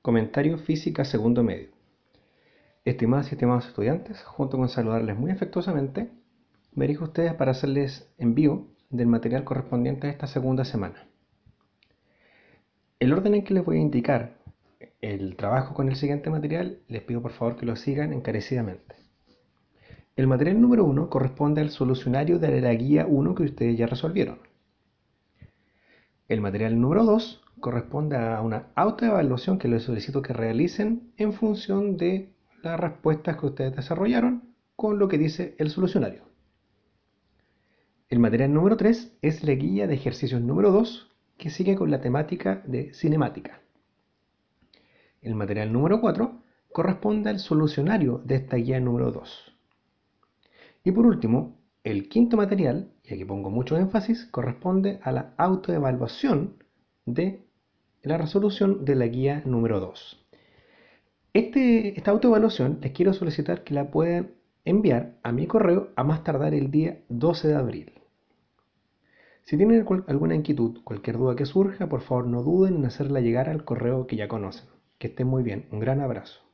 Comentario Física Segundo Medio. Estimadas y estimados estudiantes, junto con saludarles muy afectuosamente, me dirijo a ustedes para hacerles envío del material correspondiente a esta segunda semana. El orden en que les voy a indicar el trabajo con el siguiente material, les pido por favor que lo sigan encarecidamente. El material número 1 corresponde al solucionario de la guía 1 que ustedes ya resolvieron. El material número 2 corresponde a una autoevaluación que les solicito que realicen en función de las respuestas que ustedes desarrollaron con lo que dice el solucionario. El material número 3 es la guía de ejercicios número 2 que sigue con la temática de cinemática. El material número 4 corresponde al solucionario de esta guía número 2. Y por último, el quinto material, y aquí pongo mucho énfasis, corresponde a la autoevaluación de la resolución de la guía número 2. Esta autoevaluación les quiero solicitar que la puedan enviar a mi correo a más tardar el día 12 de abril. Si tienen alguna inquietud, cualquier duda que surja, por favor no duden en hacerla llegar al correo que ya conocen. Que estén muy bien. Un gran abrazo.